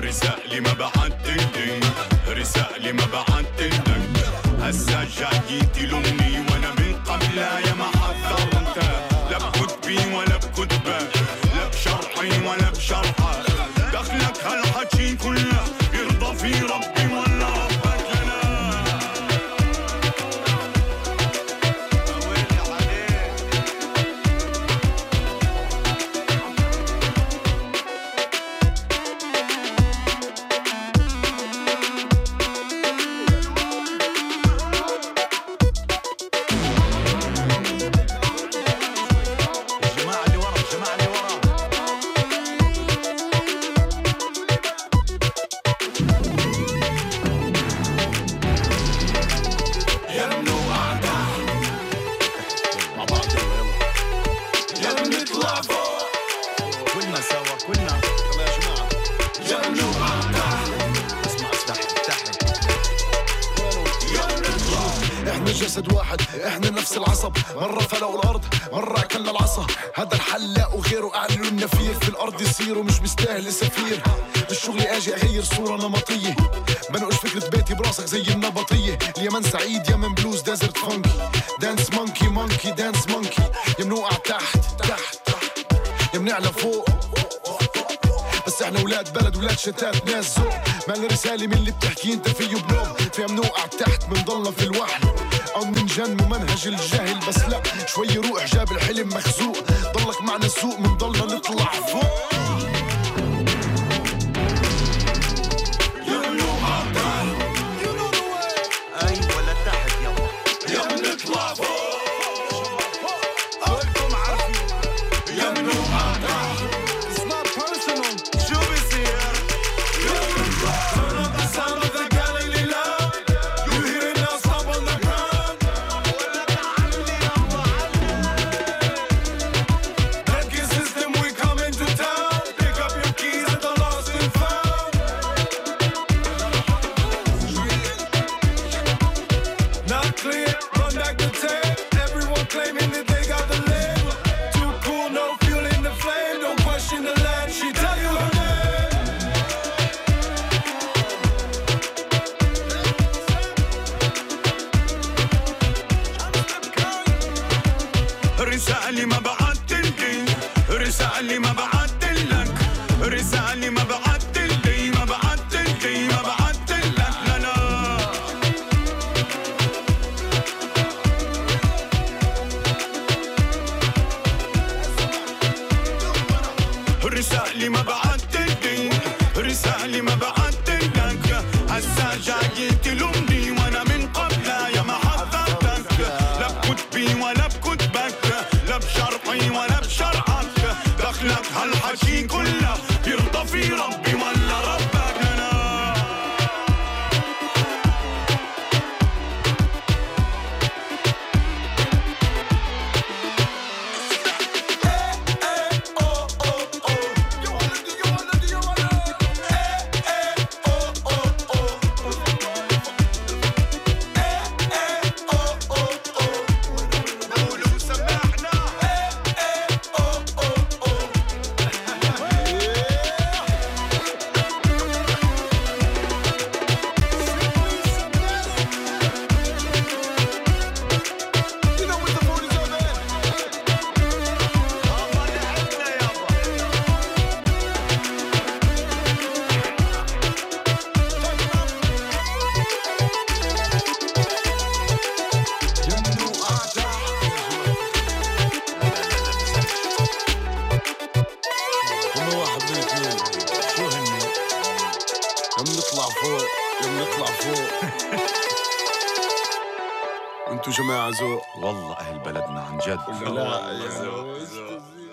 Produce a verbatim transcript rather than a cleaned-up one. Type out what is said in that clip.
رسالة ما بعتلك، رسالة ما بعتلك. هسا جاي تلومني وانا من قبلها يا ما حذرت. لا بكتبي ولا بكتبك، لا بشرحي ولا بشرحك. دخلك هالحكي كله يرضى في ربي ولا ربك لنا. جسد واحد احنا نفس العصب، مرة فلقوا الارض مرة اكلنا العصا. هذا الحل لا وغيره اعلنوا النفير، في الارض يصيروا مش مستاهل سفير. بالشغل اجي اغير صورة نمطية، بنقش فكرة بيتي براسك زي النبطية. اليمن سعيد يمن بلوز ديزرت فانكي، دانس مونكي مونكي دانس مونكي. يا منوقع تحت تحت يا منعلى فوق، بس احنا ولاد بلد ولاد شتات ناس ذوق. مال رسالة من اللي بتحكي انت فيه بنوم، فيها منوقع تحت منضلنا في الوحل او من جن ممنهج الجاهل. بس لا شوي روح جاب الحلم مخزوق، ضلك معنا السوق منضلنا نطلع فوق. رسالة ما بعتلك، رسالة ما بعتلك، رسالة ما بعتلك، ما بعتلك ما بعتلك لا لا. رسالة ما بعتلك، رسالة ما بعتلك. هسا جاي تلومني وانا من قبلها يا ما حذرتك. لا بكتبي ولا بكتبك، لا بشرحي ولا بشرحك. دخلك هالحكي كله يرضى في ربي ولا ربك لنا. يوم نطلع فوق يوم نطلع فوق. انتو جماعة ذوق والله أهل بلدنا عن جد. لا يا